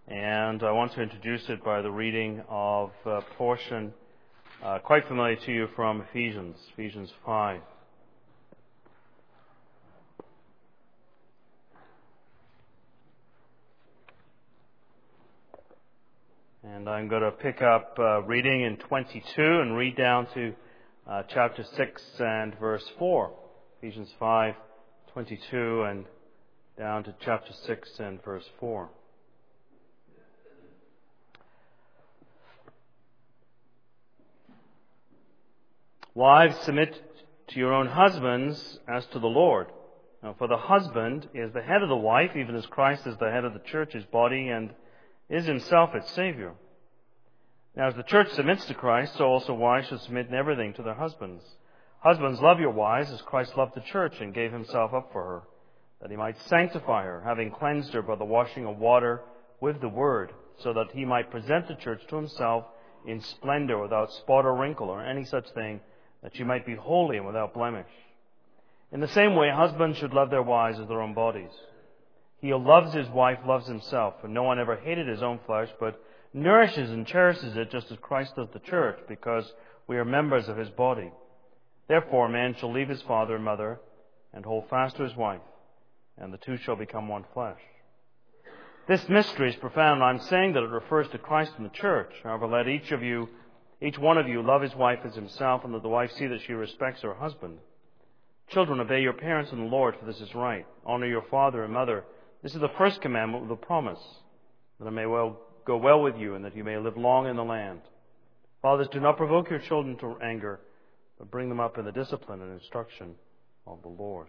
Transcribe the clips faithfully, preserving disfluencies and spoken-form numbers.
and I want to introduce it by the reading of a portion uh, quite familiar to you from Ephesians, Ephesians five. And I'm going to pick up uh, reading in twenty-two and read down to uh, chapter six and verse four. Ephesians five, twenty-two and down to chapter six and verse four. Wives, submit to your own husbands as to the Lord. Now, for the husband is the head of the wife, even as Christ is the head of the church, his body, and is himself its Savior. Now, as the church submits to Christ, so also wives should submit in everything to their husbands. Husbands, love your wives as Christ loved the church and gave himself up for her, that he might sanctify her, having cleansed her by the washing of water with the word, so that he might present the church to himself in splendor, without spot or wrinkle or any such thing, that she might be holy and without blemish. In the same way, husbands should love their wives as their own bodies. He who loves his wife loves himself, for no one ever hated his own flesh, but nourishes and cherishes it, just as Christ does the church, because we are members of his body. Therefore, a man shall leave his father and mother, and hold fast to his wife, and the two shall become one flesh. This mystery is profound. I'm saying that it refers to Christ and the church. However, let each of you, each one of you, love his wife as himself, and let the wife see that she respects her husband. Children, obey your parents in the Lord, for this is right. Honor your father and mother. This is the first commandment with a promise, that it may well go well with you, and that you may live long in the land. Fathers, do not provoke your children to anger, but bring them up in the discipline and instruction of the Lord.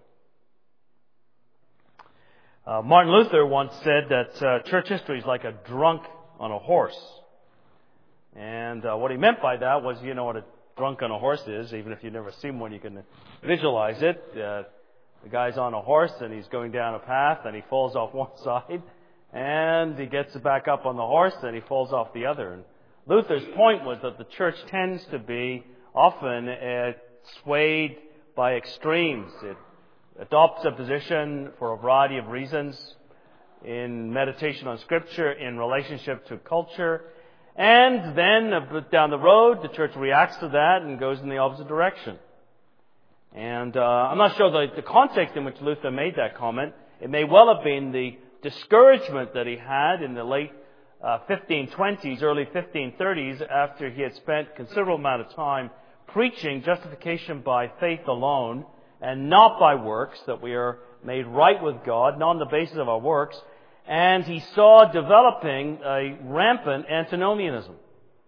Uh, Martin Luther once said that uh, church history is like a drunk on a horse. And uh, what he meant by that was, you know what a drunk on a horse is. Even if you've never seen one, you can visualize it. Uh, the guy's on a horse and he's going down a path and he falls off one side. And he gets back up on the horse and he falls off the other. And Luther's point was that the church tends to be often uh, swayed by extremes. It adopts a position for a variety of reasons in meditation on Scripture, in relationship to culture. And then down the road, the church reacts to that and goes in the opposite direction. And uh, I'm not sure the, the context in which Luther made that comment. It may well have been the discouragement that he had in the late uh, fifteen twenties, early fifteen thirties, after he had spent a considerable amount of time preaching justification by faith alone and not by works, that we are made right with God, not on the basis of our works. And he saw developing a rampant antinomianism,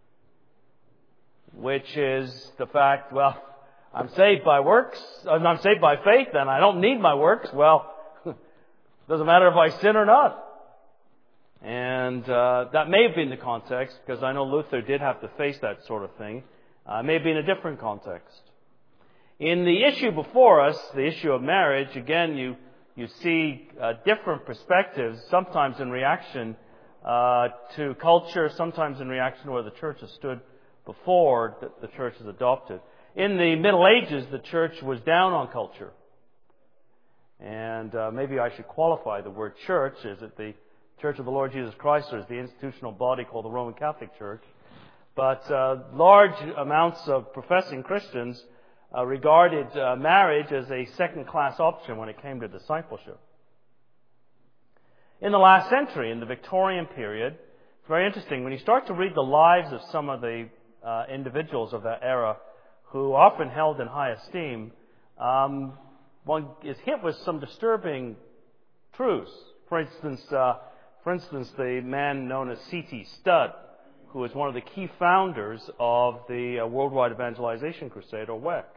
which is the fact, well, I'm saved by works, I'm saved by faith, and I don't need my works. Well, doesn't matter if I sin or not. And uh, that may have been the context, because I know Luther did have to face that sort of thing. Uh, it may have been a different context. In the issue before us, the issue of marriage, again, you you see uh, different perspectives, sometimes in reaction uh, to culture, sometimes in reaction to where the church has stood before the, the church has adopted. In the Middle Ages, the church was down on culture. And uh, maybe I should qualify the word church. Is it the Church of the Lord Jesus Christ, or is the institutional body called the Roman Catholic Church? But uh, large amounts of professing Christians uh, regarded uh, marriage as a second-class option when it came to discipleship. In the last century, in the Victorian period, it's very interesting. When you start to read the lives of some of the uh, individuals of that era who are often held in high esteem, um, one is hit with some disturbing truths. For instance, uh, for instance, the man known as C T Studd, who was one of the key founders of the uh, Worldwide Evangelization Crusade, or W E C.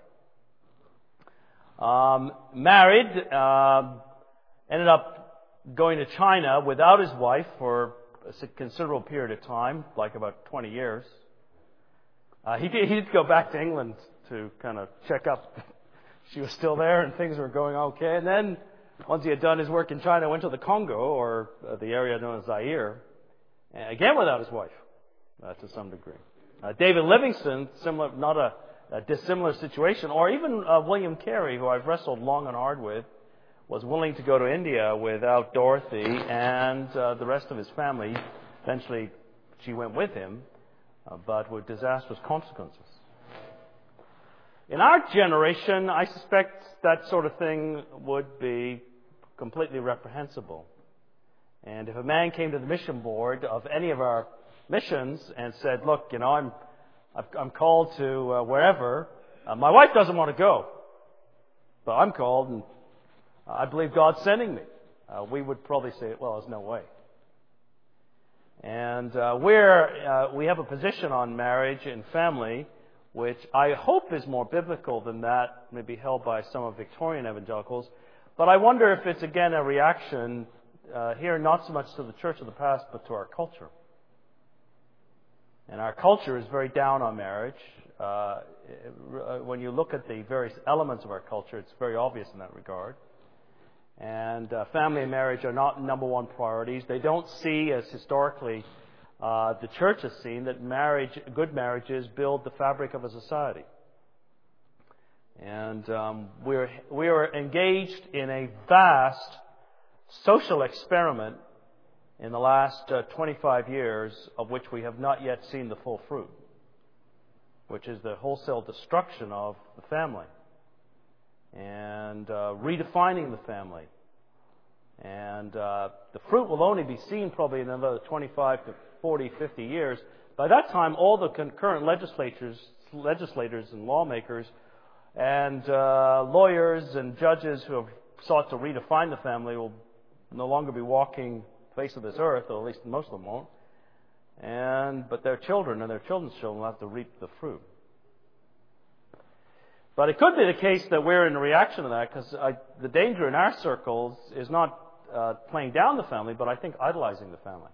Um, married, uh, ended up going to China without his wife for a considerable period of time, like about twenty years. Uh, he did, he did go back to England to kind of check up. She was still there and things were going okay. And then, once he had done his work in China, went to the Congo, or uh, the area known as Zaire, again without his wife, uh, to some degree. Uh, David Livingstone, similar, not a, a dissimilar situation, or even uh, William Carey, who I've wrestled long and hard with, was willing to go to India without Dorothy and uh, the rest of his family Eventually, she went with him, uh, but with disastrous consequences. In our generation, I suspect that sort of thing would be completely reprehensible. And if a man came to the mission board of any of our missions and said, look, you know, I'm I'm called to uh, wherever, uh, my wife doesn't want to go, but I'm called and I believe God's sending me, uh, we would probably say, well, there's no way. And uh, we're, uh, we have a position on marriage and family which I hope is more biblical than that, maybe held by some of Victorian evangelicals. But I wonder if it's, again, a reaction uh, here not so much to the church of the past, but to our culture. And our culture is very down on marriage. Uh, when you look at the various elements of our culture, it's very obvious in that regard. And uh, family and marriage are not number one priorities. They don't see, as historically uh, the church has seen, that marriage, good marriages build the fabric of a society. And um, we're we are engaged in a vast social experiment in the last uh, twenty-five years, of which we have not yet seen the full fruit, which is the wholesale destruction of the family and uh, redefining the family. And uh, the fruit will only be seen probably in another twenty-five to forty, fifty years. By that time, all the concurrent legislators, legislators and lawmakers and uh, lawyers and judges who have sought to redefine the family will no longer be walking the face of this earth, or at least most of them won't. And but their children and their children's children will have to reap the fruit. But it could be the case that we're in reaction to that, because the danger in our circles is not uh, playing down the family, but I think idolizing the family.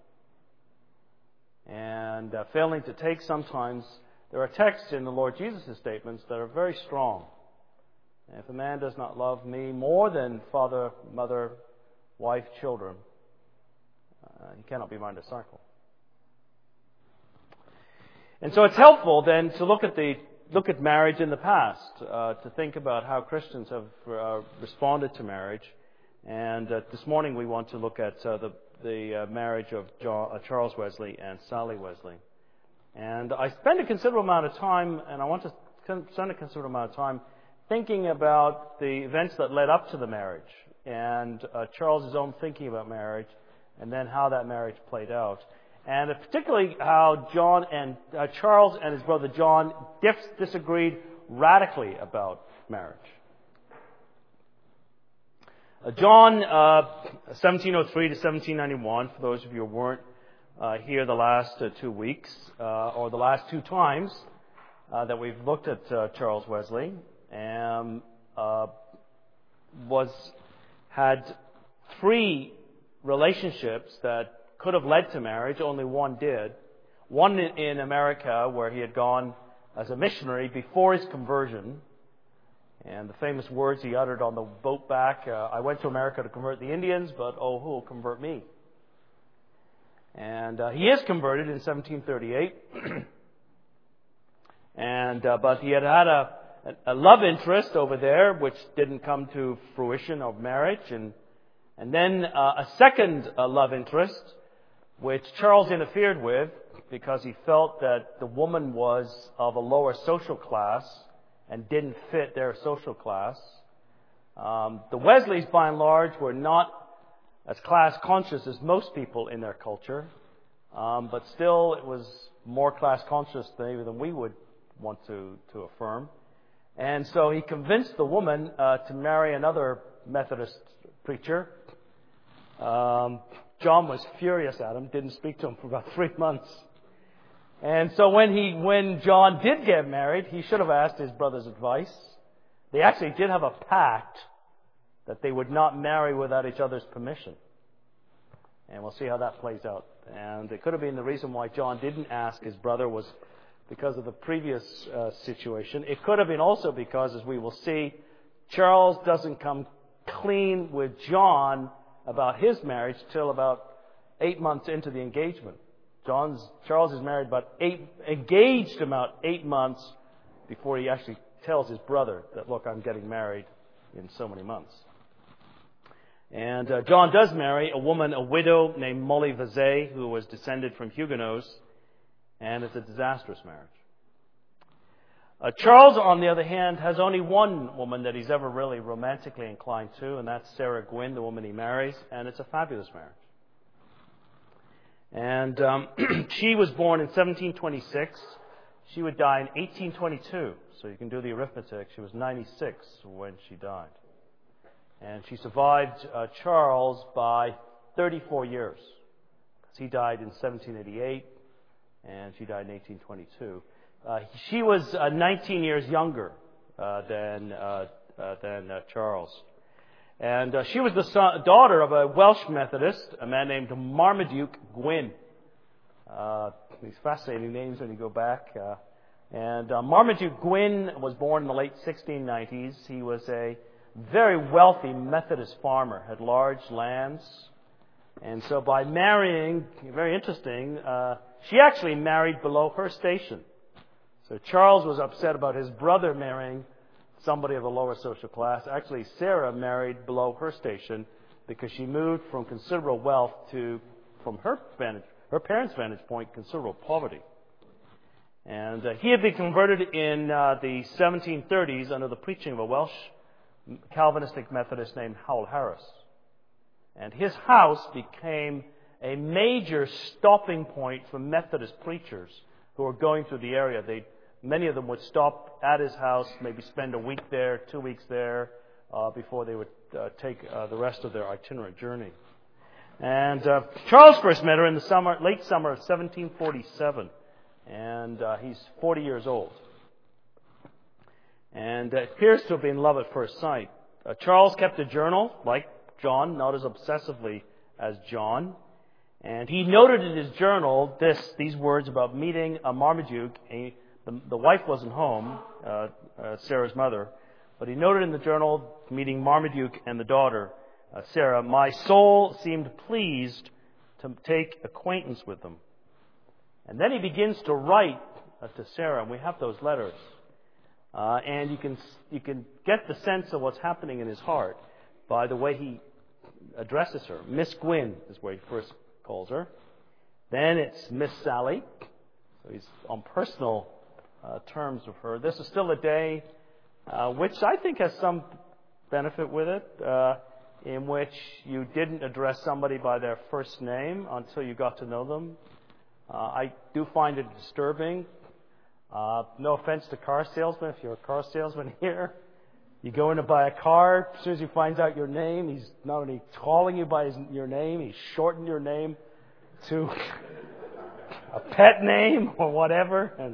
And uh, failing to take sometimes, there are texts in the Lord Jesus' statements that are very strong. If a man does not love me more than father, mother, wife, children, uh, he cannot be my disciple. And so it's helpful then to look at the look at marriage in the past, uh, to think about how Christians have uh, responded to marriage. And uh, this morning we want to look at uh, the the uh, marriage of John, uh, Charles Wesley and Sally Wesley. And I spend a considerable amount of time, and I want to spend a considerable amount of time thinking about the events that led up to the marriage, and uh, Charles' own thinking about marriage, and then how that marriage played out. And particularly how John and uh, Charles and his brother John dis- disagreed radically about marriage. Uh, John, uh, seventeen oh three to seventeen ninety-one, for those of you who weren't uh, here the last uh, two weeks, uh, or the last two times uh, that we've looked at uh, Charles Wesley, and uh, was had three relationships that could have led to marriage. Only one did. One in America, where he had gone as a missionary before his conversion. And the famous words he uttered on the boat back, uh, I went to America to convert the Indians, but oh, who will convert me? And uh, he is converted in seventeen thirty-eight. and uh, But he had had a, a love interest over there, which didn't come to fruition of marriage. And, and then uh, a second uh, love interest, which Charles interfered with because he felt that the woman was of a lower social class and didn't fit their social class. Um, the Wesleys, by and large, were not as class conscious as most people in their culture, um, but still it was more class conscious maybe than we would want to, to affirm. And so he convinced the woman uh, to marry another Methodist preacher. Um, John was furious at him, didn't speak to him for about three months. And so when he, when John did get married, he should have asked his brother's advice. They actually did have a pact that they would not marry without each other's permission. And we'll see how that plays out. And it could have been the reason why John didn't ask his brother was because of the previous uh, situation. It could have been also because, as we will see, Charles doesn't come clean with John about his marriage till about eight months into the engagement. John's, Charles is married about eight, engaged about eight months before he actually tells his brother that, look, I'm getting married in so many months. And uh, John does marry a woman, a widow named Molly Vazay, who was descended from Huguenots, and it's a disastrous marriage. Uh, Charles, on the other hand, has only one woman that he's ever really romantically inclined to, and that's Sarah Gwynn, the woman he marries, and it's a fabulous marriage. And um, she was born in seventeen twenty-six. She would die in eighteen twenty-two, so you can do the arithmetic. She was ninety-six when she died. And she survived uh, Charles by thirty-four years. Because he died in seventeen eighty-eight, and she died in eighteen twenty-two. Uh, she was uh, nineteen years younger uh, than uh, uh, than uh, Charles. And uh, she was the son, daughter of a Welsh Methodist, a man named Marmaduke Gwynn. Uh, these fascinating names when you go back. Uh, and uh, Marmaduke Gwynn was born in the late sixteen nineties. He was a very wealthy Methodist farmer, had large lands. And so by marrying, very interesting, uh, she actually married below her station. So Charles was upset about his brother marrying somebody of the lower social class. Actually, Sarah married below her station because she moved from considerable wealth to, from her vantage, her parents' vantage point, considerable poverty. And uh, he had been converted in uh, the seventeen thirties under the preaching of a Welsh Calvinistic Methodist named Howell Harris. And his house became a major stopping point for Methodist preachers who were going through the area. They, many of them would stop at his house, maybe spend a week there, two weeks there, uh, before they would uh, take uh, the rest of their itinerant journey. And uh, Charles first met her in the summer, late summer of seventeen forty-seven, and uh, he's forty years old. And it appears to have been love at first sight. Uh, Charles kept a journal, like John, not as obsessively as John. And he noted in his journal this, these words about meeting a Marmaduke. A, the, the wife wasn't home, uh, uh, Sarah's mother, but he noted in the journal, meeting Marmaduke and the daughter, uh, Sarah, my soul seemed pleased to take acquaintance with them. And then he begins to write uh, to Sarah, and we have those letters. Uh, and you can you can get the sense of what's happening in his heart by the way he addresses her. Miss Gwynn is where he first calls her. Then it's Miss Sally. So he's on personal uh, terms with her. This is still a day uh, which I think has some benefit with it, uh, in which you didn't address somebody by their first name until you got to know them. Uh, I do find it disturbing. Uh, no offense to car salesmen, if you're a car salesman here. You go in to buy a car, as soon as he finds out your name, he's not only calling you by his, your name, he's shortened your name to a pet name or whatever. And,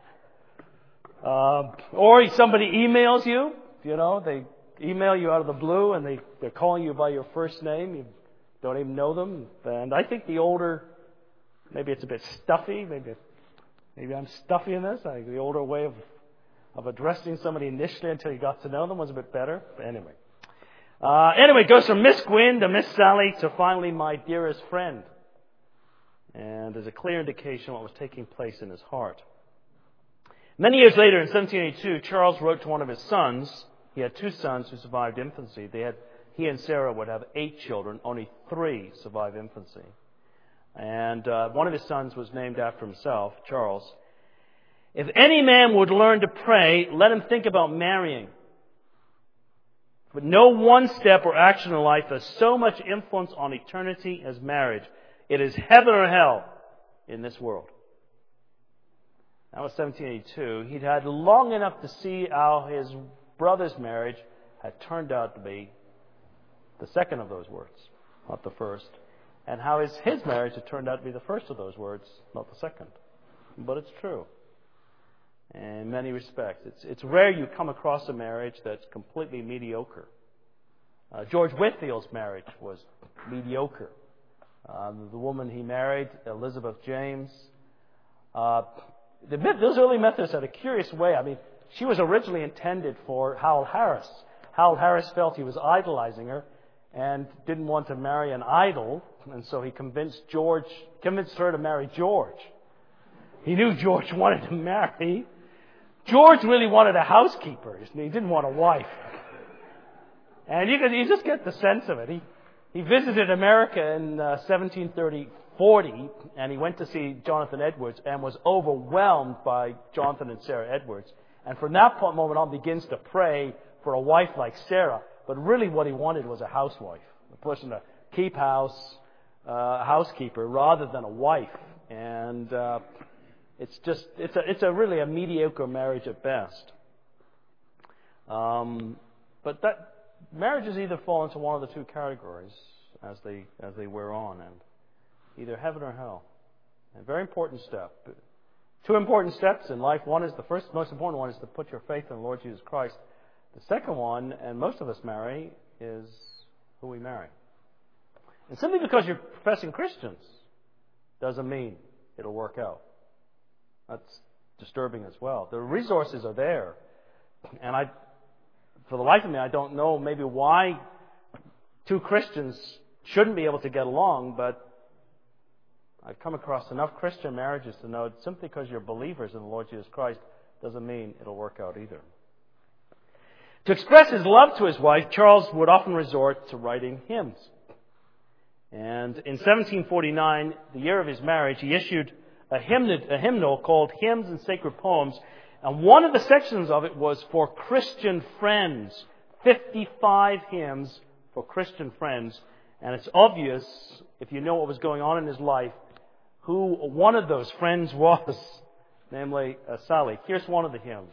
uh, or somebody emails you, you know, they email you out of the blue and they, they're calling you by your first name. You don't even know them. And I think the older, maybe it's a bit stuffy, maybe maybe I'm stuffy in this. I think the older way of of addressing somebody initially until you got to know them was a bit better. But anyway. Uh, anyway, it goes from Miss Gwynn to Miss Sally to finally my dearest friend. And there's a clear indication of what was taking place in his heart. Many years later, in seventeen eighty-two, Charles wrote to one of his sons. He had two sons who survived infancy. They had, he and Sarah would have eight children. Only three survived infancy. And uh, one of his sons was named after himself, Charles. If any man would learn to pray, let him think about marrying. But no one step or action in life has so much influence on eternity as marriage. It is heaven or hell in this world. That was seventeen eighty-two. He'd had long enough to see how his brother's marriage had turned out to be the second of those words, not the first. And how his, his marriage had turned out to be the first of those words, not the second. But it's true. In many respects. It's, it's rare you come across a marriage that's completely mediocre. Uh, George Whitfield's marriage was mediocre. Uh, the woman he married, Elizabeth James, uh, the, those early Methodists had a curious way. I mean, she was originally intended for Howell Harris. Howell Harris felt he was idolizing her and didn't want to marry an idol, and so he convinced George, convinced her to marry George. He knew George wanted to marry. George really wanted a housekeeper. He didn't want a wife. And you could you just get the sense of it. He he visited America in uh, seventeen thirty forty, and he went to see Jonathan Edwards and was overwhelmed by Jonathan and Sarah Edwards. And from that moment on begins to pray for a wife like Sarah. But really what he wanted was a housewife, a person to keep house, uh, a housekeeper, rather than a wife. And uh, it's just, it's a, it's a really a mediocre marriage at best. Um, but that marriages either fall into one of the two categories as they as they wear on, and either heaven or hell. A very important step. Two important steps in life. One is the first, most important one is to put your faith in the Lord Jesus Christ. The second one, and most of us marry, is who we marry. And simply because you're professing Christians doesn't mean it'll work out. That's disturbing as well. The resources are there, and I, for the life of me, I don't know maybe why two Christians shouldn't be able to get along, but I've come across enough Christian marriages to know that simply because you're believers in the Lord Jesus Christ doesn't mean it'll work out either. To express his love to his wife, Charles would often resort to writing hymns. And in seventeen forty-nine, the year of his marriage, he issued a hymnal, a hymnal called Hymns and Sacred Poems. And one of the sections of it was for Christian friends. fifty-five hymns for Christian friends. And it's obvious, if you know what was going on in his life, who one of those friends was, namely uh, Sally. Here's one of the hymns.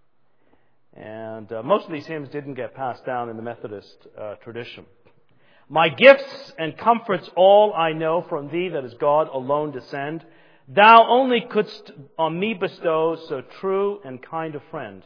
And uh, most of these hymns didn't get passed down in the Methodist uh, tradition. My gifts and comforts all I know from thee that is God alone descend. Thou only couldst on me bestow so true and kind a friend.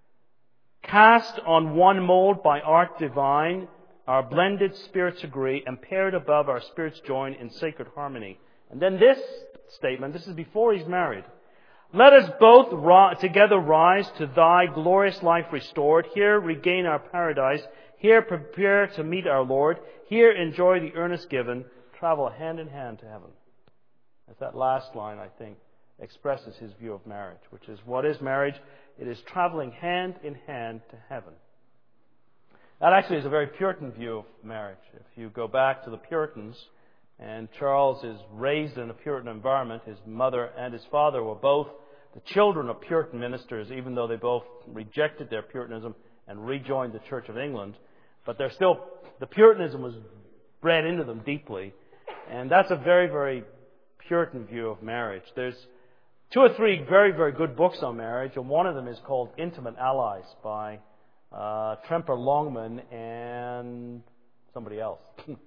Cast on one mold by art divine, our blended spirits agree, and paired above our spirits join in sacred harmony. And then this statement, this is before he's married. Let us both ri- together rise to thy glorious life restored. Here regain our paradise. Here prepare to meet our Lord. Here enjoy the earnest given. Travel hand in hand to heaven. As that last line, I think, expresses his view of marriage, which is, what is marriage? It is traveling hand in hand to heaven. That actually is a very Puritan view of marriage. If you go back to the Puritans, and Charles is raised in a Puritan environment, his mother and his father were both the children of Puritan ministers, even though they both rejected their Puritanism and rejoined the Church of England. But they're still, the Puritanism was bred into them deeply. And that's a very, very Puritan view of marriage. There's two or three very, very good books on marriage, and one of them is called Intimate Allies by uh, Tremper Longman and somebody else.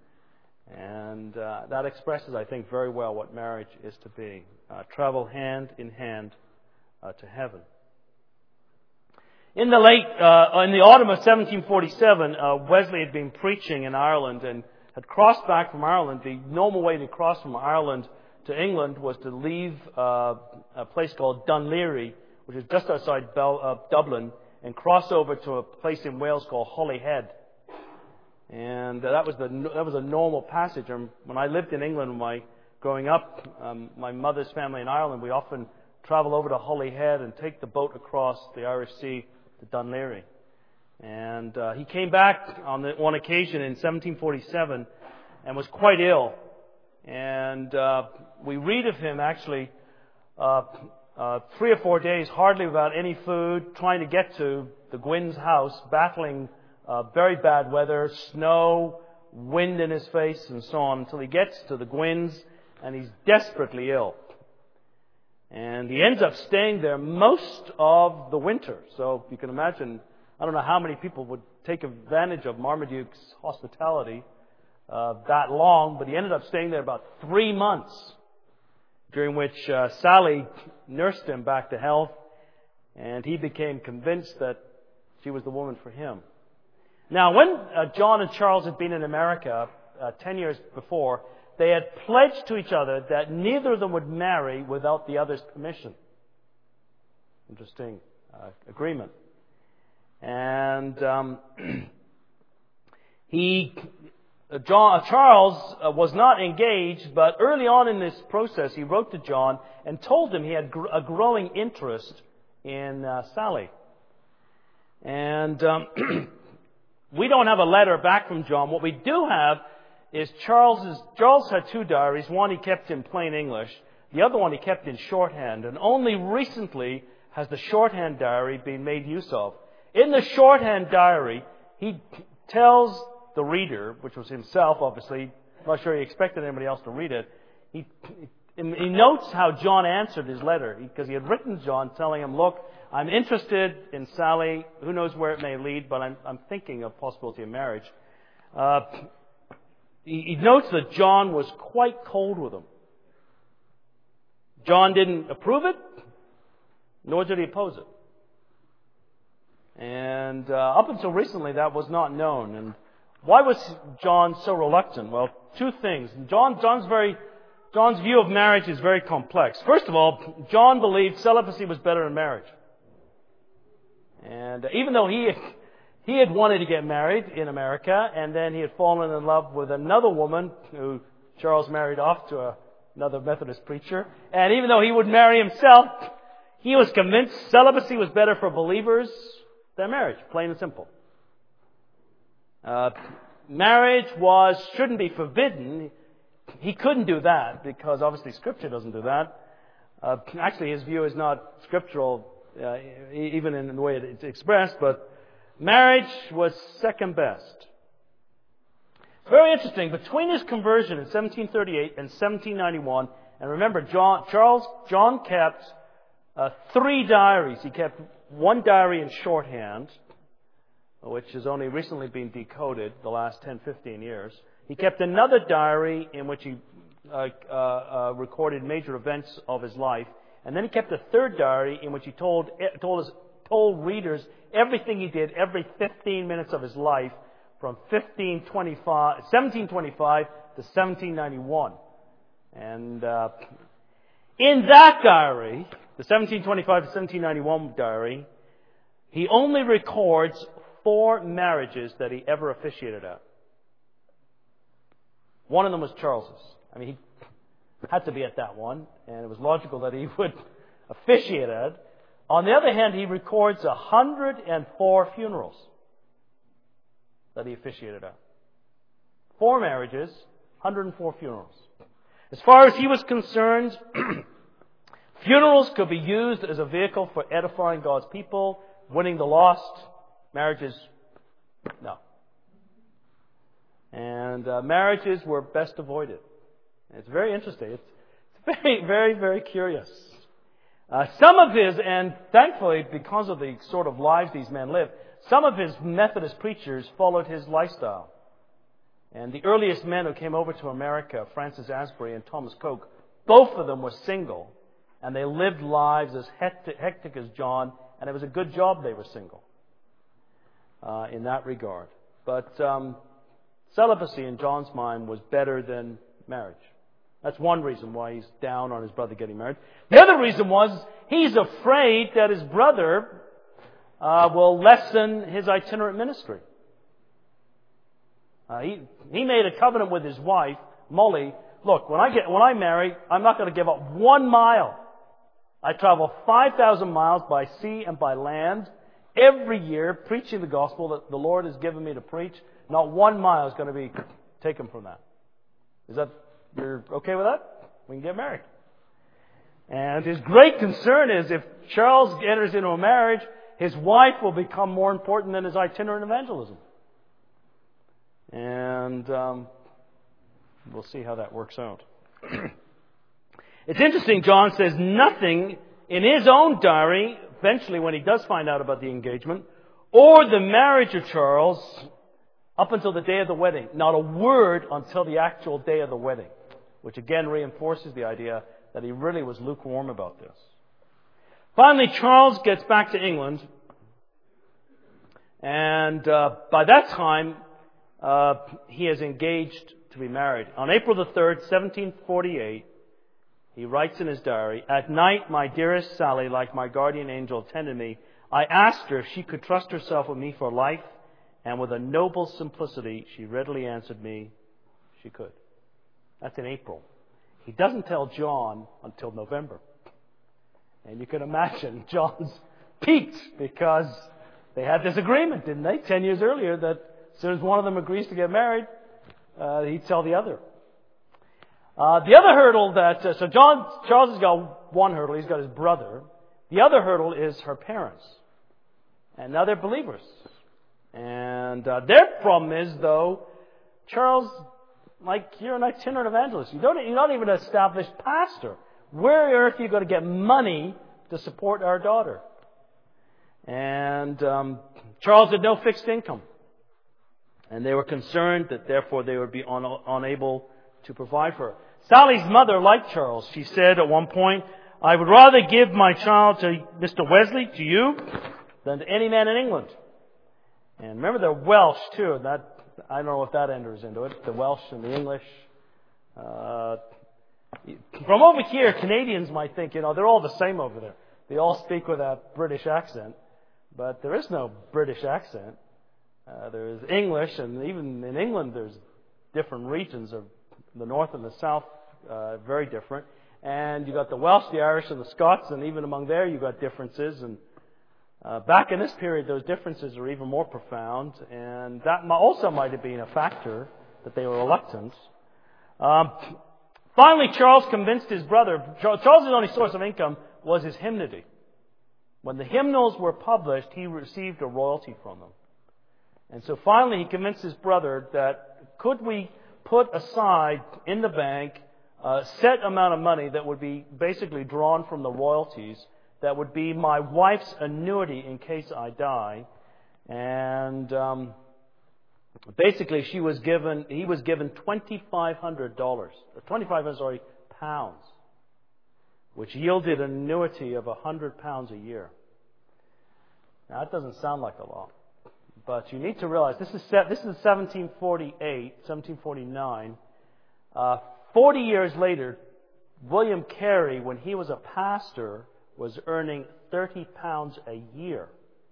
And uh, that expresses, I think, very well what marriage is to be. Uh, travel hand in hand uh, to heaven. In the late, uh, in the autumn of seventeen forty-seven, uh, Wesley had been preaching in Ireland and had crossed back from Ireland. The normal way to cross from Ireland to England was to leave uh, a place called Dunleary, which is just outside Bel- uh, Dublin, and cross over to a place in Wales called Holyhead. And uh, that was the that was a normal passage. And when I lived in England, my growing up, um, my mother's family in Ireland, we often travel over to Holyhead and take the boat across the Irish Sea to Dunleary. And uh, he came back on the, one occasion in seventeen forty-seven and was quite ill. And uh, we read of him actually uh, uh, three or four days, hardly without any food, trying to get to the Gwyn's house, battling Uh, very bad weather, snow, wind in his face, and so on, until he gets to the Gwyn's, and he's desperately ill. And he ends up staying there most of the winter. So you can imagine, I don't know how many people would take advantage of Marmaduke's hospitality uh, that long, but he ended up staying there about three months, during which uh, Sally nursed him back to health, and he became convinced that she was the woman for him. Now, when uh, John and Charles had been in America uh, ten years before, they had pledged to each other that neither of them would marry without the other's permission. Interesting uh, agreement. And um, he, uh, John, uh, Charles uh, was not engaged, but early on in this process, he wrote to John and told him he had gr- a growing interest in uh, Sally. And Um, we don't have a letter back from John. What we do have is Charles's, Charles had two diaries. One he kept in plain English. The other one he kept in shorthand. And only recently has the shorthand diary been made use of. In the shorthand diary, he tells the reader, which was himself, obviously, I'm not sure he expected anybody else to read it, he, he notes how John answered his letter, because he had written John telling him, look, I'm interested in Sally, who knows where it may lead, but I'm, I'm thinking of possibility of marriage. Uh, he, he notes that John was quite cold with him. John didn't approve it, nor did he oppose it. And uh, up until recently, that was not known. And why was John so reluctant? Well, two things. John, John's very, John's view of marriage is very complex. First of all, John believed celibacy was better than marriage. And even though he he had wanted to get married in America, and then he had fallen in love with another woman who Charles married off to a, another Methodist preacher, and even though he would marry himself, he was convinced celibacy was better for believers than marriage, plain and simple. Uh, marriage was shouldn't be forbidden. He couldn't do that because obviously Scripture doesn't do that. Uh, actually, his view is not scriptural, uh, even in the way it's expressed. But marriage was second best. Very interesting. Between his conversion in seventeen thirty-eight and seventeen ninety-one, and remember, John, Charles John kept uh, three diaries. He kept one diary in shorthand, which has only recently been decoded the last ten, fifteen years. He kept another diary in which he uh, uh, uh, recorded major events of his life. And then he kept a third diary in which he told, told, his, told readers everything he did every fifteen minutes of his life from fifteen twenty-five, seventeen twenty-five to seventeen ninety-one. And uh, in that diary, the seventeen twenty-five to seventeen ninety-one diary, he only records four marriages that he ever officiated at. One of them was Charles's. I mean, he had to be at that one, and it was logical that he would officiate at. On the other hand, he records one hundred four funerals that he officiated at. Four marriages, one hundred four funerals. As far as he was concerned, funerals could be used as a vehicle for edifying God's people, winning the lost. Marriages, no. And uh, marriages were best avoided. And it's very interesting. It's, it's very, very, very curious. Uh, some of his, and thankfully because of the sort of lives these men lived, some of his Methodist preachers followed his lifestyle. And the earliest men who came over to America, Francis Asbury and Thomas Coke, both of them were single. And they lived lives as hectic, hectic as John, and it was a good job they were single. Uh, in that regard. But um, celibacy in John's mind was better than marriage. That's one reason why he's down on his brother getting married. The other reason was he's afraid that his brother uh, will lessen his itinerant ministry. Uh, he he made a covenant with his wife, Molly. Look, when I get when I marry, I'm not going to give up one mile. I travel five thousand miles by sea and by land every year, preaching the gospel that the Lord has given me to preach. Not one mile is going to be taken from that. Is that, you're okay with that? We can get married. And his great concern is if Charles enters into a marriage, his wife will become more important than his itinerant evangelism. And um, we'll see how that works out. It's interesting, John says nothing in his own diary, eventually when he does find out about the engagement, or the marriage of Charles, up until the day of the wedding. Not a word until the actual day of the wedding, which again reinforces the idea that he really was lukewarm about this. Finally, Charles gets back to England, and uh, by that time, uh, he is engaged to be married. On April the third, seventeen forty-eight, he writes in his diary, "At night, my dearest Sally, like my guardian angel, attended me. I asked her if she could trust herself with me for life, and with a noble simplicity, she readily answered me she could." That's in April. He doesn't tell John until November. And you can imagine John's piqued because they had this agreement, didn't they, ten years earlier, that as soon as one of them agrees to get married, uh, he'd tell the other. Uh, the other hurdle that, uh, so John, Charles has got one hurdle, he's got his brother. The other hurdle is her parents. And now they're believers. And uh, their problem is, though, Charles, like, you're an itinerant evangelist. You don't, you're not even an established pastor. Where on earth are you going to get money to support our daughter? And um, Charles had no fixed income. And they were concerned that, therefore, they would be un- unable to provide for her. Sally's mother liked Charles. She said at one point, "I would rather give my child to Mister Wesley, to you, than to any man in England." And remember, they're Welsh, too. And that, I don't know if that enters into it, the Welsh and the English. Uh, from over here, Canadians might think, you know, they're all the same over there. They all speak with that British accent. But there is no British accent. Uh, there is English, and even in England, there's different regions of the north and the south, uh, very different. And you got the Welsh, the Irish, and the Scots, and even among there, you got differences. And uh, back in this period, those differences are even more profound, and that also might have been a factor that they were reluctant. Um, finally, Charles convinced his brother. Charles' only source of income was his hymnody. When the hymnals were published, he received a royalty from them. And so finally he convinced his brother that could we put aside in the bank a set amount of money that would be basically drawn from the royalties, that would be my wife's annuity in case I die. And um, basically she was given, he was given twenty-five hundred dollars, or twenty-five hundred, sorry, pounds, which yielded an annuity of one hundred pounds a year. Now that doesn't sound like a lot. But you need to realize, this is this is seventeen forty-eight, seventeen forty-nine. Uh, Forty years later, William Carey, when he was a pastor, was earning thirty pounds a year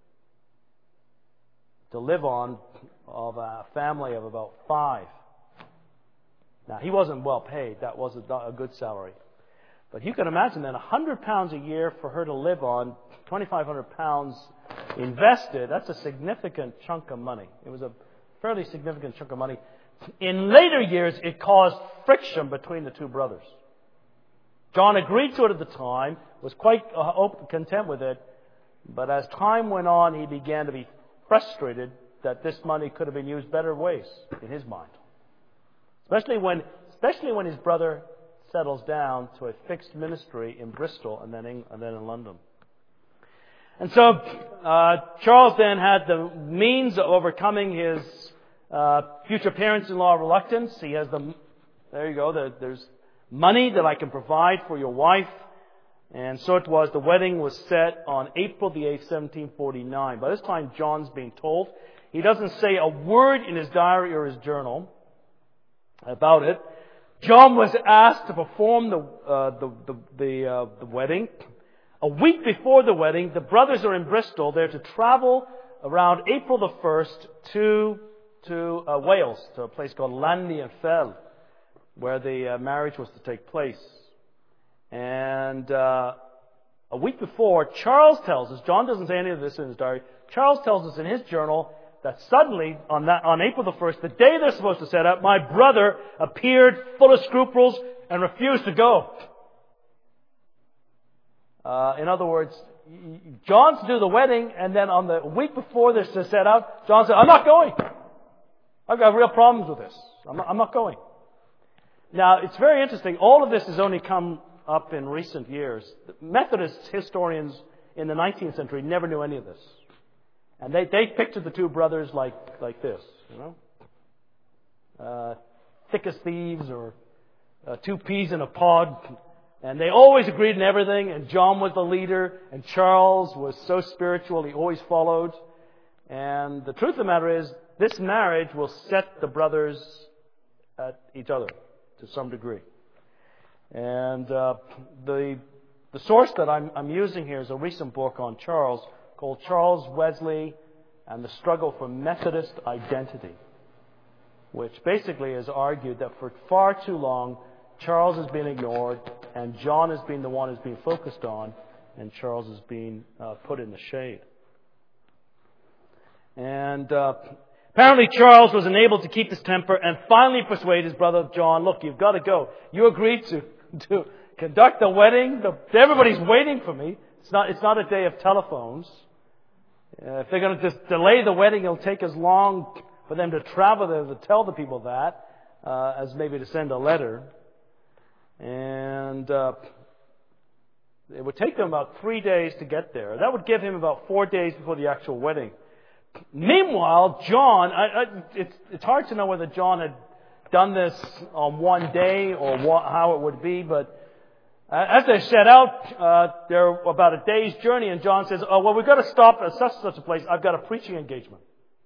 to live on, of a family of about five. Now, he wasn't well paid. That was a, a good salary. But you can imagine then one hundred pounds a year for her to live on, twenty-five hundred pounds invested, that's a significant chunk of money. It was a fairly significant chunk of money. In later years, it caused friction between the two brothers. John agreed to it at the time, was quite uh, open, content with it, but as time went on, he began to be frustrated that this money could have been used better ways, in his mind. Especially when, especially when his brother settles down to a fixed ministry in Bristol and then in, and then in London. And so uh, Charles then had the means of overcoming his uh, future parents-in-law reluctance. He has the, there you go, the, there's money that I can provide for your wife. And so it was, the wedding was set on April the eighth, seventeen forty-nine. By this time, John's being told. He doesn't say a word in his diary or his journal about it. John was asked to perform the uh, the the the, uh, the wedding. A week before the wedding, the brothers are in Bristol. They're to travel around April the first to to uh, Wales, to a place called Llandrillo, where the uh, marriage was to take place. And uh, a week before, Charles tells us, John doesn't say any of this in his diary, Charles tells us in his journal that suddenly, on that on April the first, the day they're supposed to set up, my brother appeared full of scruples and refused to go. Uh, in other words, John's to do the wedding, and then on the week before this is set out, John said, I'm not going. I've got real problems with this. I'm not, I'm not going. Now, it's very interesting. All of this has only come up in recent years. Methodist historians in the nineteenth century never knew any of this. And they, they pictured the two brothers like, like this, you know. Uh, thick as thieves, or uh, two peas in a pod. And they always agreed in everything, and John was the leader, and Charles was so spiritual, he always followed. And the truth of the matter is, this marriage will set the brothers at each other to some degree. And uh, the the source that I'm, I'm using here is a recent book on Charles called Charles Wesley and the Struggle for Methodist Identity, which basically has argued that for far too long, Charles has been ignored, and John has been the one who's been focused on, and Charles has been uh, put in the shade. And uh, Apparently Charles was unable to keep his temper and finally persuaded his brother John, look, you've got to go. You agreed to, to conduct the wedding. The, everybody's waiting for me. It's not, it's not a day of telephones. Uh, if they're going to just delay the wedding, it'll take as long for them to travel there to tell the people that uh, as maybe to send a letter. And uh, it would take them about three days to get there. That would give him about four days before the actual wedding. Meanwhile, John, I, I, it's, it's hard to know whether John had done this on one day or what, how it would be, but uh, as they set out, uh, they're about a day's journey, and John says, oh, well, we've got to stop at such and such a place. I've got a preaching engagement.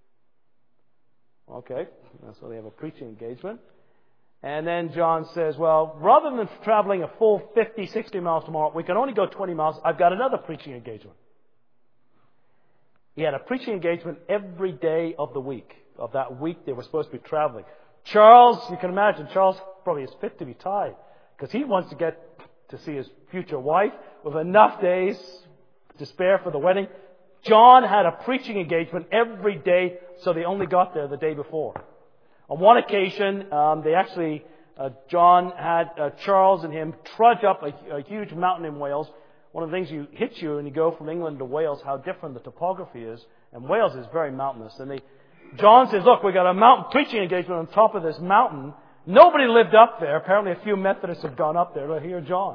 Okay, so they have a preaching engagement. And then John says, well, rather than traveling a full fifty, sixty miles tomorrow, we can only go twenty miles. I've got another preaching engagement. He had a preaching engagement every day of the week. Of that week they were supposed to be traveling. Charles, you can imagine, Charles probably is fit to be tied. Because he wants to get to see his future wife with enough days to spare for the wedding. John had a preaching engagement every day, so they only got there the day before. On one occasion, um, they actually, uh, John had uh, Charles and him trudge up a, a huge mountain in Wales. One of the things you hits you when you go from England to Wales, how different the topography is. And Wales is very mountainous. And they, John says, look, we got a mountain preaching engagement on top of this mountain. Nobody lived up there. Apparently a few Methodists have gone up there to hear John.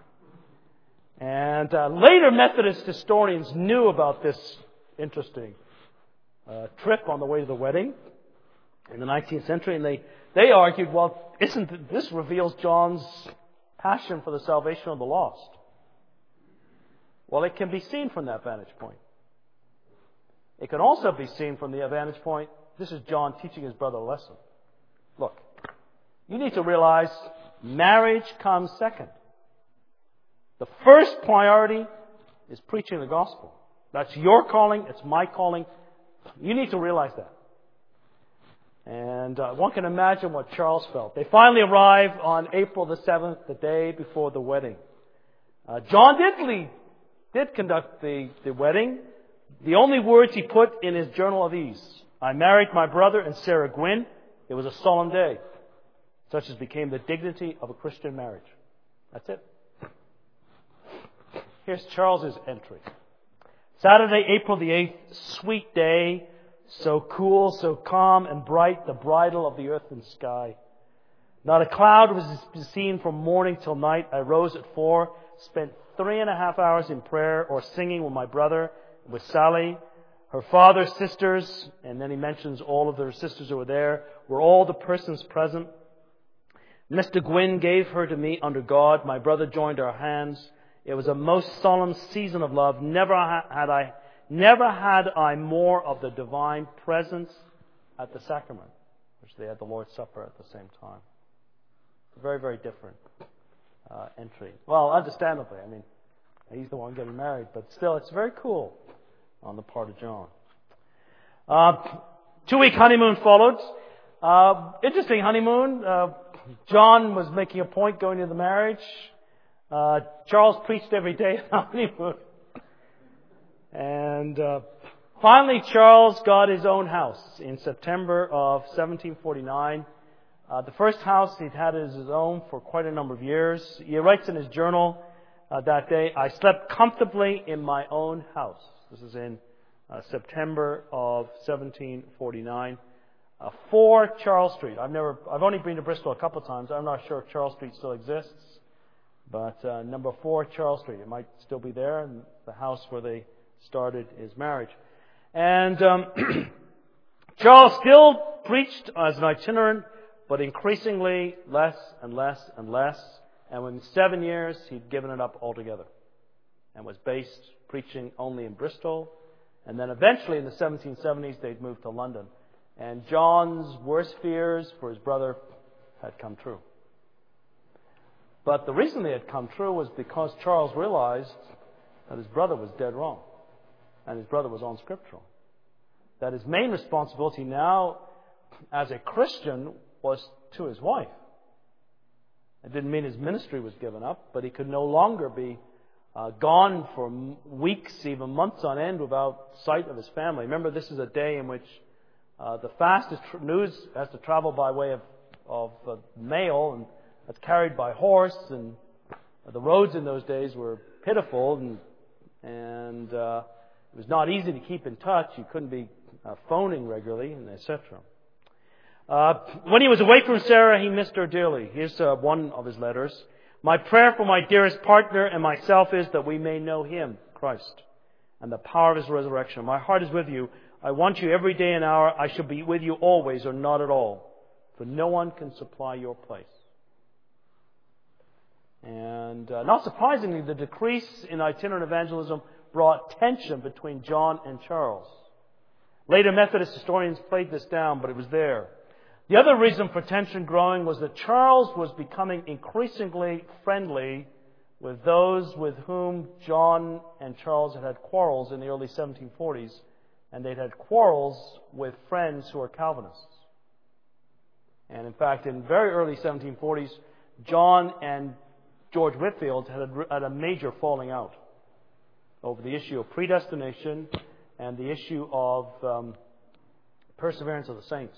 And uh, later Methodist historians knew about this interesting uh, trip on the way to the wedding in the nineteenth century. And they, they argued, well, isn't this reveals John's passion for the salvation of the lost? Well, it can be seen from that vantage point. It can also be seen from the vantage point, this is John teaching his brother a lesson. Look, you need to realize marriage comes second. The first priority is preaching the gospel. That's your calling, it's my calling. You need to realize that. And uh, one can imagine what Charles felt. They finally arrive on April the seventh, the day before the wedding. Uh, John did lead. did conduct the, the wedding. The only words he put in his journal are these. I married my brother and Sarah Gwynn. It was a solemn day, such as became the dignity of a Christian marriage. That's it. Here's Charles's entry. Saturday, April the eighth, sweet day, so cool, so calm and bright, the bridal of the earth and sky. Not a cloud was seen from morning till night. I rose at four, spent three and a half hours in prayer or singing with my brother, with Sally, her father, sisters, and then he mentions all of their sisters who were there, were all the persons present. Mister Gwynn gave her to me under God. My brother joined our hands. It was a most solemn season of love. Never had I, never had I more of the divine presence at the sacrament, which they had the Lord's Supper at the same time. Very, very different uh, entry. Well, understandably, I mean, he's the one getting married, but still, it's very cool on the part of John. Uh, two-week honeymoon followed. Uh, interesting honeymoon. Uh, John was making a point going to the marriage. Uh, Charles preached every day at the honeymoon. And uh, finally, Charles got his own house in September of seventeen forty-nine. Uh, the first house he'd had as his own for quite a number of years. He writes in his journal uh, that day, I slept comfortably in my own house. This is in uh, September of seventeen forty-nine. Uh, four Charles Street. I've never, I've only been to Bristol a couple of times. I'm not sure if Charles Street still exists. But uh, number four Charles Street, it might still be there, and the house where they started his marriage. And um, Charles still preached as an itinerant, but increasingly less and less and less. And within seven years, he'd given it up altogether and was based preaching only in Bristol. And then eventually in the seventeen seventies, they'd moved to London. And John's worst fears for his brother had come true. But the reason they had come true was because Charles realized that his brother was dead wrong. And his brother was unscriptural. That his main responsibility now as a Christian was to his wife. It didn't mean his ministry was given up, but he could no longer be uh, gone for weeks, even months on end, without sight of his family. Remember, this is a day in which Uh, the fastest tr- news has to travel by way of, of uh, mail, and that's carried by horse, and the roads in those days were pitiful, and, and uh, it was not easy to keep in touch. You couldn't be uh, phoning regularly, and et cetera. Uh, when he was away from Sarah, he missed her dearly. Here's uh, one of his letters. My prayer for my dearest partner and myself is that we may know Him, Christ, and the power of His resurrection. My heart is with you. I want you every day and hour. I shall be with you always or not at all, for no one can supply your place. And uh, not surprisingly, the decrease in itinerant evangelism brought tension between John and Charles. Later Methodist historians played this down, but it was there. The other reason for tension growing was that Charles was becoming increasingly friendly with those with whom John and Charles had had quarrels in the early seventeen forties, and they'd had quarrels with friends who were Calvinists. And in fact, in very early seventeen forties, John and George Whitefield had a, had a major falling out over the issue of predestination and the issue of um, perseverance of the saints.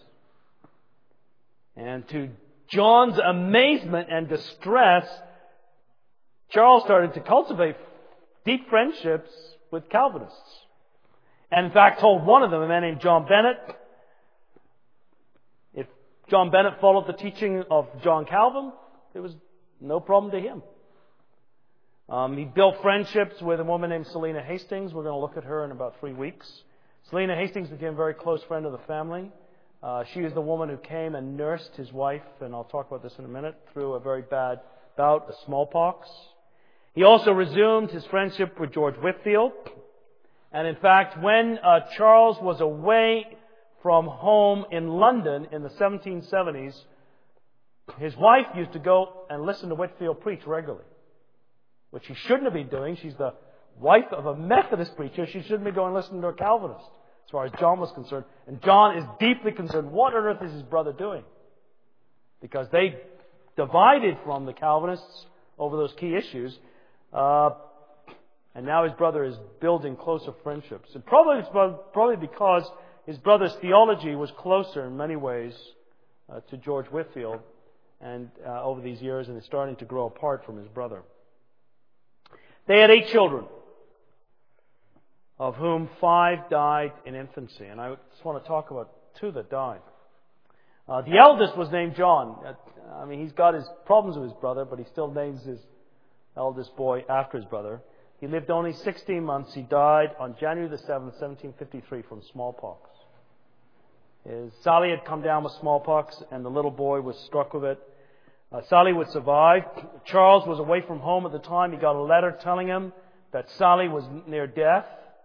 And to John's amazement and distress, Charles started to cultivate deep friendships with Calvinists. And in fact told one of them, a man named John Bennett, if John Bennett followed the teaching of John Calvin, it was no problem to him. Um, he built friendships with a woman named Selina Hastings. We're going to look at her in about three weeks. Selina Hastings became a very close friend of the family. Uh, she is the woman who came and nursed his wife, and I'll talk about this in a minute, through a very bad bout of smallpox. He also resumed his friendship with George Whitefield. And in fact, when uh, Charles was away from home in London in the seventeen seventies, his wife used to go and listen to Whitefield preach regularly, which she shouldn't have been doing. She's the wife of a Methodist preacher. She shouldn't be going and listening to a Calvinist, as far as John was concerned. And John is deeply concerned. What on earth is his brother doing? Because they divided from the Calvinists over those key issues. Uh, and now his brother is building closer friendships. And probably, probably because his brother's theology was closer in many ways uh, to George Whitefield and uh, over these years, and is starting to grow apart from his brother. They had eight children, of whom five died in infancy. And I just want to talk about two that died. Uh, the eldest was named John. I mean, he's got his problems with his brother, but he still names his eldest boy after his brother. He lived only sixteen months. He died on January the seventh, seventeen fifty-three, from smallpox. His, Sally had come down with smallpox, and the little boy was struck with it. Uh, Sally would survive. Charles was away from home at the time. He got a letter telling him that Sally was near death.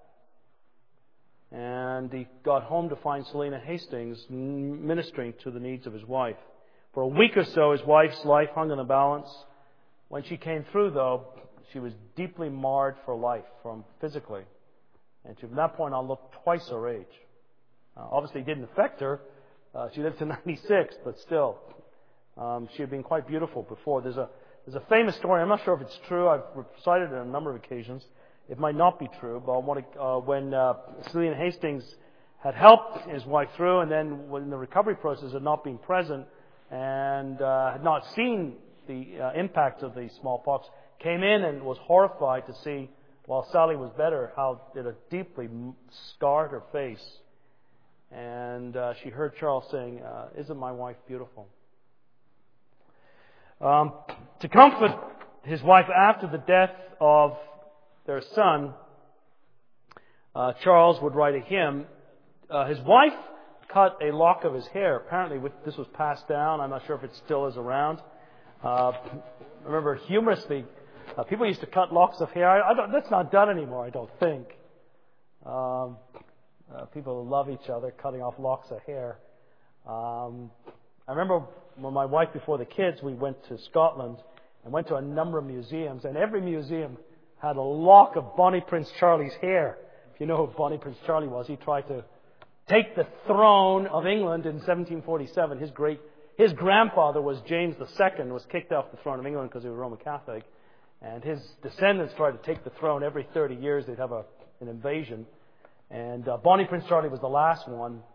And he got home to find Selina Hastings ministering to the needs of his wife. For a week or so, his wife's life hung in the balance. When she came through, though, she was deeply marred for life, from physically. And from that point on, looked twice her age. Uh, obviously, it didn't affect her. Uh, she lived to ninety-six, but still. Um, she had been quite beautiful before. There's a there's a famous story. I'm not sure if it's true. I've cited it on a number of occasions. It might not be true, but I want to, uh, when uh, Selina Hastings had helped his wife through, and then when the recovery process had not been present and uh, had not seen the uh, impact of the smallpox, came in and was horrified to see, while Sally was better, how it had deeply scarred her face. And uh, she heard Charles saying, uh, "Isn't my wife beautiful?" Um, to comfort his wife after the death of their son, uh, Charles would write a hymn. Uh, his wife cut a lock of his hair. Apparently this was passed down. I'm not sure if it still is around. Uh, remember, humorously, uh, people used to cut locks of hair. I, I don't, that's not done anymore, I don't think. Um, uh, people love each other, cutting off locks of hair. Um, I remember when my wife, before the kids, we went to Scotland and went to a number of museums, and every museum had a lock of Bonnie Prince Charlie's hair. If you know who Bonnie Prince Charlie was, he tried to take the throne of England in seventeen forty-seven. His great, his grandfather was James the Second, was kicked off the throne of England because he was Roman Catholic, and his descendants tried to take the throne every thirty years. They'd have a, an invasion, and uh, Bonnie Prince Charlie was the last one,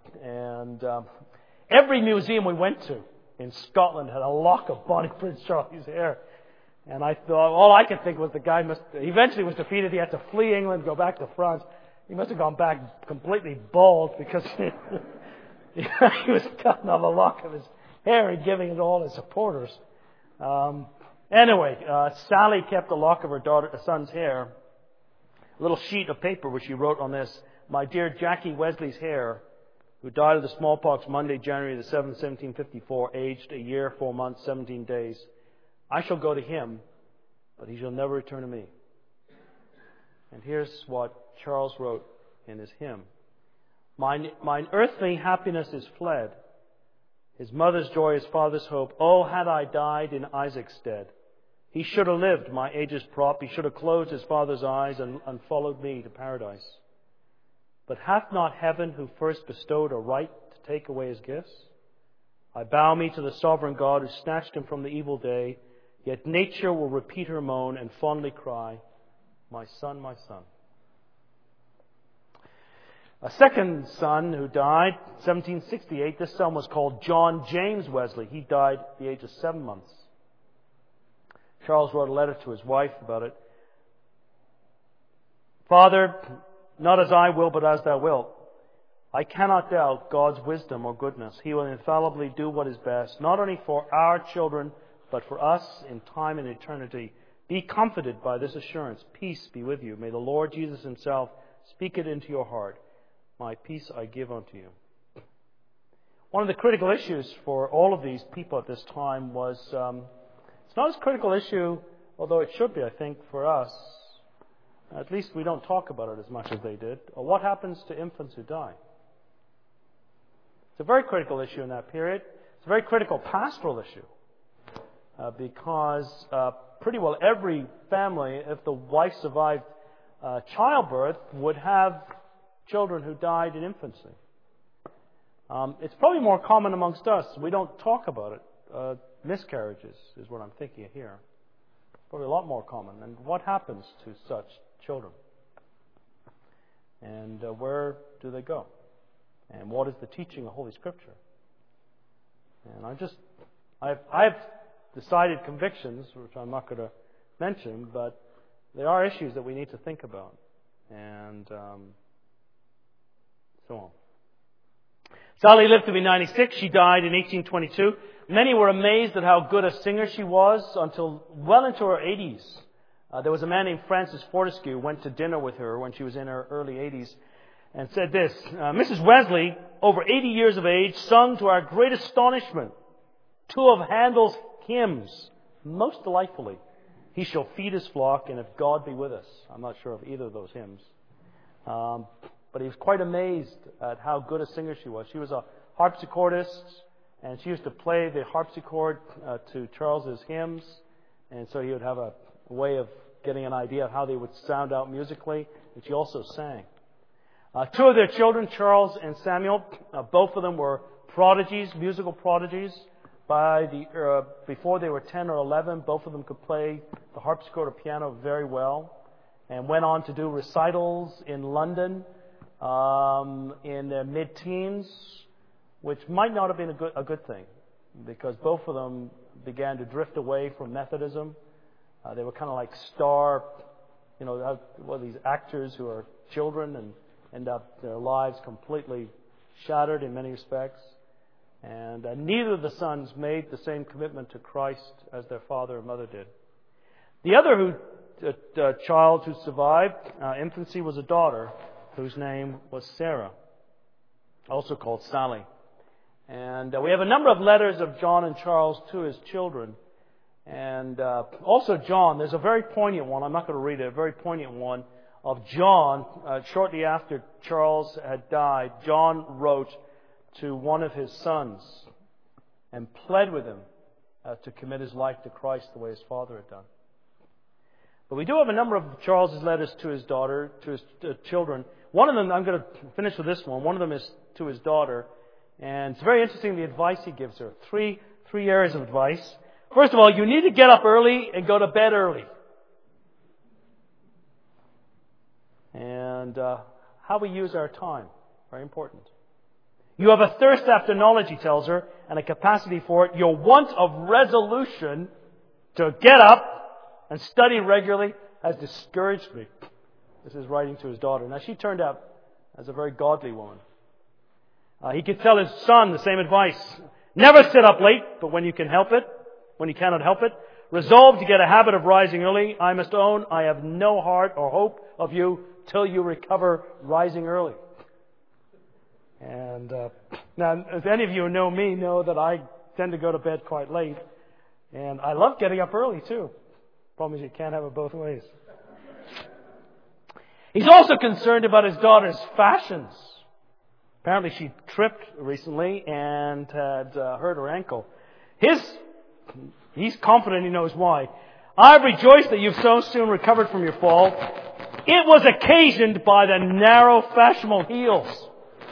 And um, every museum we went to in Scotland had a lock of Bonnie Prince Charlie's hair. And I thought, all I could think was the guy must, he eventually was defeated. He had to flee England, go back to France. He must have gone back completely bald because he was cutting off a lock of his hair and giving it to all his supporters. Um, anyway, uh, Sally kept a lock of her daughter, son's hair, a little sheet of paper which she wrote on this: "My dear Jackie Wesley's hair, who died of the smallpox Monday, January the seventh, seventeen fifty-four, aged a year, four months, seventeen days. I shall go to him, but he shall never return to me." And here's what Charles wrote in his hymn: Mine, mine earthly happiness is fled, his mother's joy, his father's hope. Oh, had I died in Isaac's stead! He should have lived, my age's prop. He should have closed his father's eyes and, and followed me to paradise. But hath not heaven, who first bestowed a right to take away his gifts? I bow me to the sovereign God who snatched him from the evil day. Yet nature will repeat her moan and fondly cry, "My son, my son." A second son who died, seventeen sixty-eight, this son was called John James Wesley. He died at the age of seven months. Charles wrote a letter to his wife about it. "Father, not as I will, but as thou wilt. I cannot doubt God's wisdom or goodness. He will infallibly do what is best, not only for our children, but for us in time and eternity. Be comforted by this assurance. Peace be with you. May the Lord Jesus himself speak it into your heart. My peace I give unto you." One of the critical issues for all of these people at this time was, um, it's not as critical issue, although it should be, I think, for us. At least we don't talk about it as much as they did. Or what happens to infants who die? It's a very critical issue in that period. It's a very critical pastoral issue. Uh, because uh, pretty well every family, if the wife survived uh, childbirth, would have children who died in infancy. Um, it's probably more common amongst us. We don't talk about it. Uh, miscarriages is what I'm thinking of here. Probably a lot more common. And what happens to such children? And uh, where do they go? And what is the teaching of Holy Scripture? And I just, I've, I've decided convictions, which I'm not going to mention, but there are issues that we need to think about. And um, so on. Sally lived to be ninety-six. She died in eighteen twenty-two. Many were amazed at how good a singer she was until well into her eighties. Uh, there was a man named Francis Fortescue who went to dinner with her when she was in her early eighties and said this: uh, "Missus Wesley, over eighty years of age, sung to our great astonishment two of Handel's hymns most delightfully. He shall feed his flock, and if God be with us." I'm not sure of either of those hymns. Um, but he was quite amazed at how good a singer she was. She was a harpsichordist, and she used to play the harpsichord uh, to Charles's hymns. And so he would have a way of getting an idea of how they would sound out musically. And she also sang. Uh, two of their children, Charles and Samuel, uh, both of them were prodigies, musical prodigies. By the uh, before they were ten or eleven, both of them could play the harpsichord or piano very well, and went on to do recitals in London um, in their mid-teens, which might not have been a good a good thing, because both of them began to drift away from Methodism. Uh, they were kind of like star, you know, well, these actors who are children and end up their lives completely shattered in many respects. And uh, neither of the sons made the same commitment to Christ as their father and mother did. The other who, uh, uh, child who survived uh, infancy was a daughter whose name was Sarah, also called Sally. And uh, we have a number of letters of John and Charles to his children. And uh, also John, there's a very poignant one, I'm not going to read it, a very poignant one of John. Uh, shortly after Charles had died, John wrote to one of his sons and pled with him uh, to commit his life to Christ the way his father had done. But we do have a number of Charles's letters to his daughter, to his uh, children. One of them, I'm going to finish with this one. One of them is to his daughter, and it's very interesting the advice he gives her. Three three areas of advice. First of all, you need to get up early and go to bed early. And uh, how we use our time, very important. You have a thirst after knowledge, he tells her, and a capacity for it. Your want of resolution to get up and study regularly has discouraged me. This is writing to his daughter. Now, she turned out as a very godly woman. Uh, he could tell his son the same advice. Never sit up late, but when you can help it, when you cannot help it, resolve to get a habit of rising early. I must own I have no heart or hope of you till you recover rising early. And uh, now, if any of you who know me know that I tend to go to bed quite late. And I love getting up early, too. Problem is you can't have it both ways. He's also concerned about his daughter's fashions. Apparently she tripped recently and had uh, hurt her ankle. His, he's confident he knows why. I've rejoiced that you've so soon recovered from your fall. It was occasioned by the narrow fashionable heels.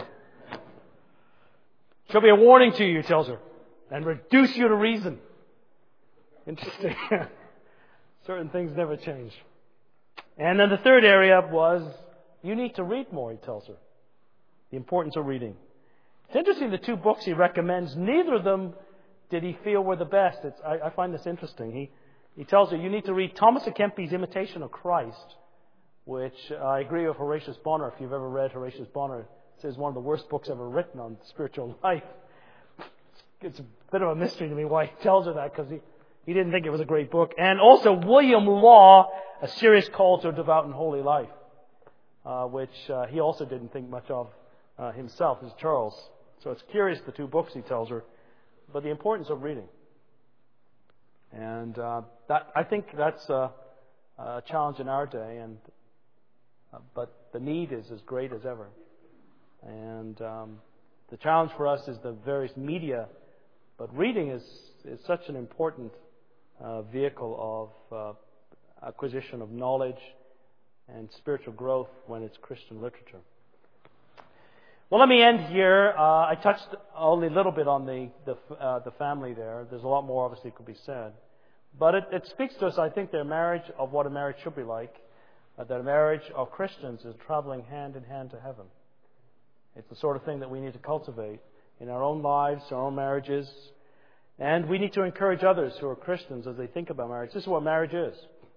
Shall be a warning to you, he tells her, and reduce you to reason. Interesting. Certain things never change. And then the third area was, you need to read more, he tells her. The importance of reading. It's interesting, the two books he recommends, neither of them did he feel were the best. It's, I, I find this interesting. He, he tells her, you need to read Thomas à Kempis Imitation of Christ, which I agree with Horatius Bonar. If you've ever read Horatius Bonar, it says one of the worst books ever written on spiritual life. It's a bit of a mystery to me why he tells her that, because he, he didn't think it was a great book. And also William Law, A Serious Call to a Devout and Holy Life, uh, which uh, he also didn't think much of uh, himself, as Charles. So it's curious, the two books he tells her, but the importance of reading. And uh, that I think that's a, a challenge in our day, and uh, but the need is as great as ever. And um, the challenge for us is the various media, but reading is, is such an important uh, vehicle of uh, acquisition of knowledge and spiritual growth when it's Christian literature. Well, let me end here. Uh, I touched only a little bit on the the, uh, the family there. There's a lot more, obviously, could be said. But it, it speaks to us, I think, their marriage of what a marriage should be like. Uh, that a marriage of Christians is traveling hand in hand to heaven. It's the sort of thing that we need to cultivate in our own lives, our own marriages. And we need to encourage others who are Christians as they think about marriage. This is what marriage is.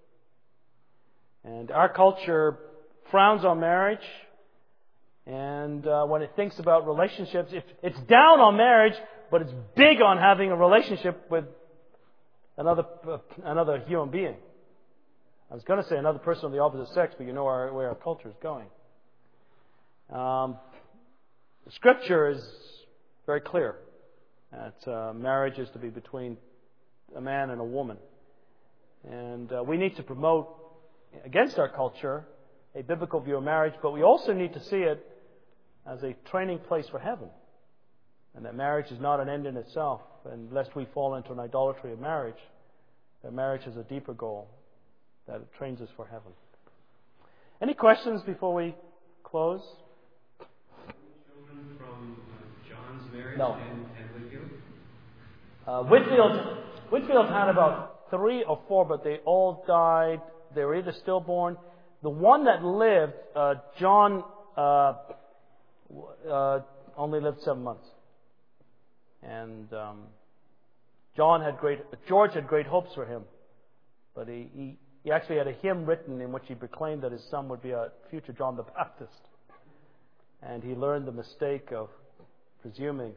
And our culture frowns on marriage. And uh, when it thinks about relationships, it, it's down on marriage, but it's big on having a relationship with another uh, another human being. I was going to say another person of the opposite sex, but you know our, where our culture is going. Um, Scripture is very clear that uh, marriage is to be between a man and a woman. And uh, we need to promote, against our culture, a biblical view of marriage, but we also need to see it as a training place for heaven. And that marriage is not an end in itself. And lest we fall into an idolatry of marriage, that marriage has a deeper goal, that it trains us for heaven. Any questions before we close? Children from uh, John's marriage No. and, and Whitfield? Uh, Whitfield, Whitfield had about three or four, but they all died. They were either stillborn. The one that lived, uh, John, uh, uh, only lived seven months. And um, John had great, George had great hopes for him. But he, he, he actually had a hymn written in which he proclaimed that his son would be a future John the Baptist. And he learned the mistake of presuming.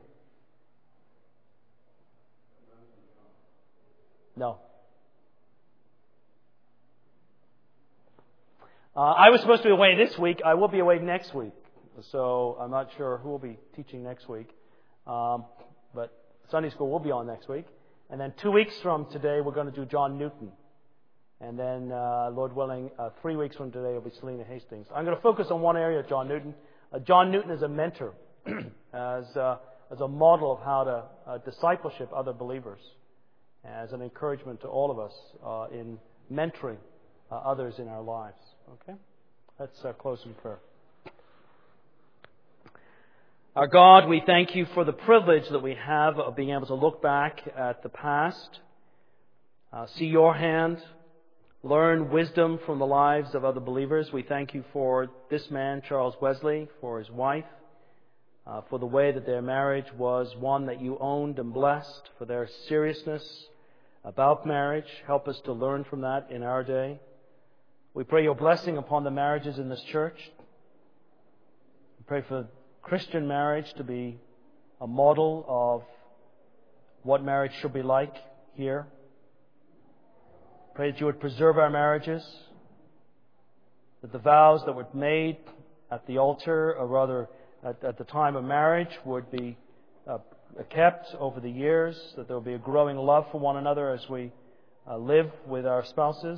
No. Uh, I was supposed to be away this week. I will be away next week. So I'm not sure who will be teaching next week. Um, but Sunday school will be on next week. And then two weeks from today, we're going to do John Newton. And then, uh, Lord willing, uh, three weeks from today will be Selina Hastings. I'm going to focus on one area of John Newton. Uh, John Newton is a mentor, as, uh, as a model of how to uh, discipleship other believers, as an encouragement to all of us uh, in mentoring uh, others in our lives. Okay? Let's uh, close in prayer. Our God, we thank you for the privilege that we have of being able to look back at the past, uh, see your hand, learn wisdom from the lives of other believers. We thank you for this man, Charles Wesley, for his wife, uh, for the way that their marriage was one that you owned and blessed, for their seriousness about marriage. Help us to learn from that in our day. We pray your blessing upon the marriages in this church. We pray for Christian marriage to be a model of what marriage should be like here. Pray that you would preserve our marriages, that the vows that were made at the altar, or rather at, at the time of marriage, would be uh, kept over the years, that there will be a growing love for one another as we uh, live with our spouses,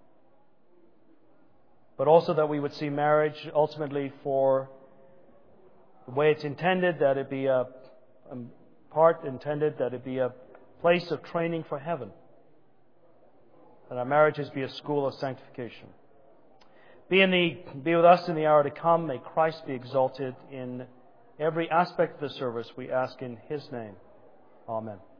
but also that we would see marriage ultimately for the way it's intended, that it be a, a part intended, that it be a place of training for heaven, that our marriages be a school of sanctification. Be in the be with us in the hour to come. May Christ be exalted in every aspect of the service. We ask in His name. Amen.